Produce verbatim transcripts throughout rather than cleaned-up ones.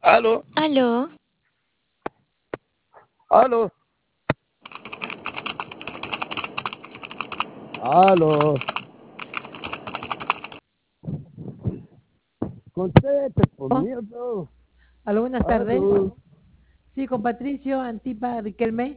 Aló, Aló, aló, aló. Conteste, por Oh, mierda. aló, buenas tardes. Aló, Sí, con Patricio Antipa Riquelme.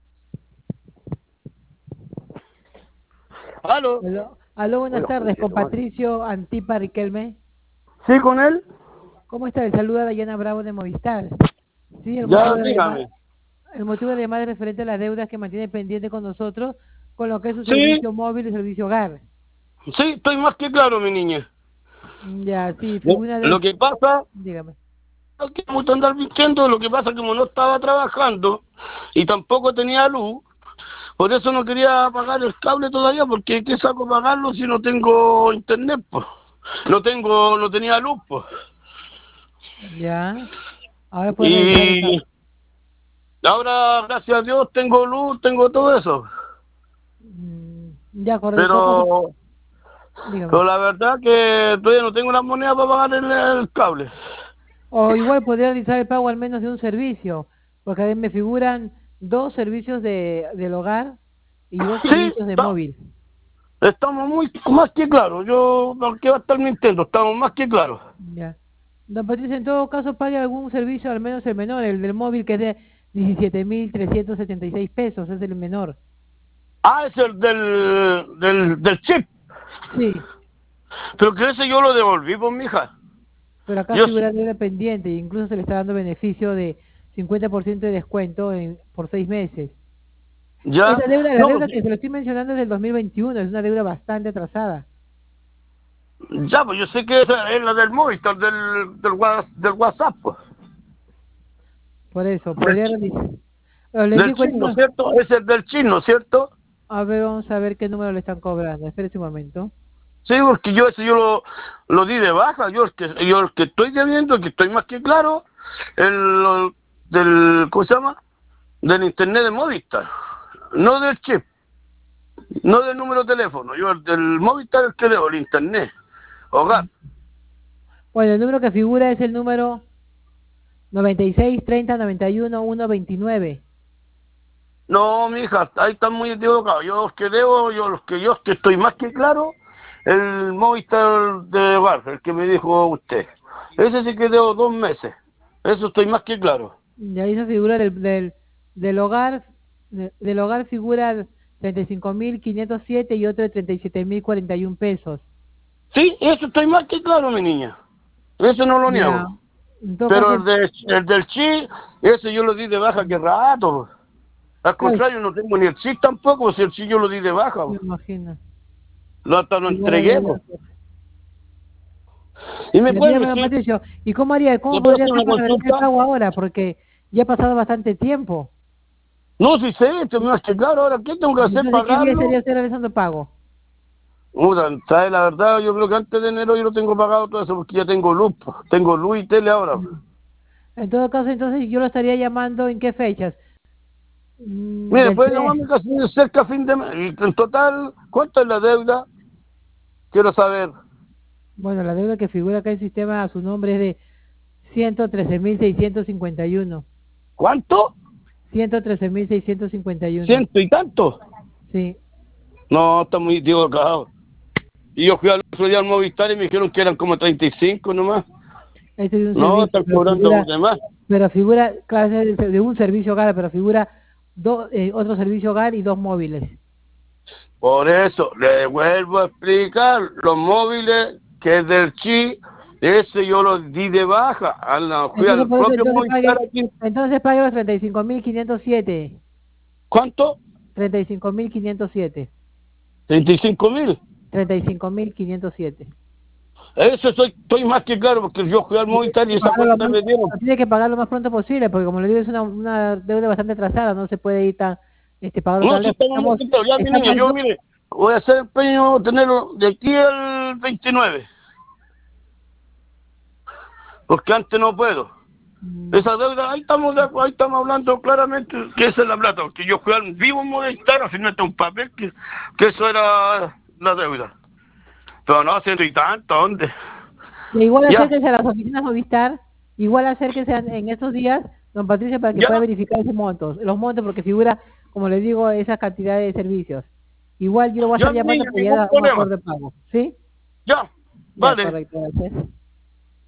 aló. Aló, aló, buenas Oye, tardes, con conchetumare. Patricio Antipa Riquelme. ¿Sí con él? ¿Cómo está? El saluda Dayana Bravo de Movistar. Sí, el Ya, motivo de la llamada, dígame. el motivo de la llamada es referente a las deudas que mantiene pendiente con nosotros, con lo que es su Sí, servicio móvil y servicio hogar. sí, estoy más que claro, mi niña. Mm, Ya, sí, Lo, figura lo de... que pasa, Dígame. no quiero mucho andar mintiendo, lo que pasa es que como no estaba trabajando y tampoco tenía luz, por eso no quería pagar el cable todavía, porque ¿qué saco pagarlo si no tengo internet, pues? No tengo, no tenía luz, pues. Ya, ahora puede realizar el Y pago. ahora, gracias a Dios, tengo luz, tengo todo eso. Mm, Ya, correcto. En todo caso, Pero, dígame. pero la verdad que todavía no tengo la moneda para pagar el, el cable. O igual podría realizar el pago al menos de un servicio, porque ahí me figuran dos servicios de, del hogar y dos Sí, servicios de está- móvil. estamos muy más que claros. Yo, ¿por qué va a estar mintiendo? Estamos más que claros. Ya. Don Patricio, en todo caso, pague algún servicio, al menos el menor, el del móvil, que es de diecisiete mil trescientos setenta y seis pesos, es el menor. Ah, es el del, del, del chip. Sí, Pero que ese yo lo devolví, pues, mija. pero acá Yo sí- figura deuda pendiente e incluso se le está dando beneficio de cincuenta por ciento de descuento en, por seis meses. ya. Esa deuda, la No, pues, deuda que se lo estoy mencionando es del dos mil veintiuno, es una deuda bastante atrasada. ya, pues yo sé que esa es la del Movistar, del, del, Whats- del WhatsApp, pues. Por eso, Del, podría chi- realizar. Pero le del indico el chino, número. ¿cierto? Ese es del chino, ¿cierto? A ver, vamos a ver qué número le están cobrando. Espérese un momento. Sí, porque yo eso yo lo, lo di de baja, yo el que yo el que estoy debiendo, el que estoy más que claro, el lo- del, ¿cómo se llama? Del internet de Movistar, no del chip, no del número de teléfono, yo el del Movistar el que debo, el internet, hogar. Bueno, el número que figura es el número noventa y seis treinta noventa y uno ciento veintinueve. No, mi hija, ahí están muy equivocados, yo los que debo, yo los que yo que estoy más que claro, el Movistar de hogar, el que me dijo usted. Ese sí que debo dos meses, eso estoy más que claro. Y ahí se figura del, del, del hogar, de- del hogar figura treinta y cinco mil quinientos siete y otro de treinta y siete mil cuarenta y uno pesos. Sí, eso estoy más que claro, mi niña. Eso no lo Ya. niego. En todo Pero caso, el, de, el del chi, ese yo lo di de baja que rato. Al claro, contrario, no tengo ni el chi tampoco, si el chi yo lo di de baja. me imagino. Lo hasta lo Igual la entregué. deuda. Po. Y me Ya, pueden dígame, don decir, Patricio, ¿y cómo haría, ¿le cómo puedo podría hacer hacer una para realizar el consulta? pago ahora? Porque ya ha pasado bastante tiempo. No, si sé, esto más que claro, ahora ¿qué tengo que hacer? Entonces, ¿qué día ¿Pagarlo? estaría usted realizando pago? Puta, ¿sabes? La verdad, yo creo que antes de enero yo lo tengo pagado todo eso porque ya tengo luz. Po. Tengo luz y tele ahora. Po. En todo caso, entonces yo lo estaría llamando ¿en qué fechas? Mm, Mire, Del puede tres. llamarme casi cerca a fin de mes. Y en total, ¿cuánto es la deuda? Quiero saber. Bueno, la deuda que figura acá en el sistema a su nombre es de ciento trece mil seiscientos cincuenta y uno. ¿Cuánto? ciento trece mil seiscientos cincuenta y uno. ¿Ciento y tanto? Sí, No, está muy equivocado. Y yo fui al otro día al Movistar y me dijeron que eran como treinta y cinco nomás. este es de un No, servicio, están pero cobrando figura, de más. pero figura, claro, es de de un servicio hogar, pero figura do- eh, otro servicio hogar y dos móviles. Por eso, le vuelvo a explicar, los móviles que es del Chi, ese yo los di de baja. A la- fui Entonces, al por eso, propio entonces Movistar pague, aquí. entonces pague los treinta y cinco mil quinientos siete. ¿Cuánto? treinta y cinco mil quinientos siete. Treinta y cinco mil. treinta y cinco mil quinientos siete. Eso estoy, estoy más que claro, porque yo fui al Y tiene Movistar y que esa pagarlo lo cuenta más, me dieron. tiene que pagar lo más pronto posible, porque como le digo, es una, una deuda bastante atrasada, no se puede ir tan, este, pagarlo No, tan si lejos. estamos muy Estamos, contentos. Ya, mi niña, estamos, yo mire, voy a hacer empeño de tenerlo de aquí al veintinueve, porque antes no puedo. mm, Esa deuda, ahí estamos, de acuerdo, ahí estamos hablando claramente que esa es la plata, porque yo fui al vivo Movistar a firmarte un papel que, que eso era la deuda. Pero no, ciento y tanto, ¿dónde? y igual Ya, acérquese a las oficinas Movistar Igual acérquese en estos días, don Patricio, para que Ya. pueda verificar esos montos, los montos, porque figura, como les digo, esa cantidad de servicios. Igual yo lo voy a Ya estar no hay llamando para ningún llegar a un problema. acuerdo de pago, ¿sí? Ya, Ya, vale. correcto, gracias.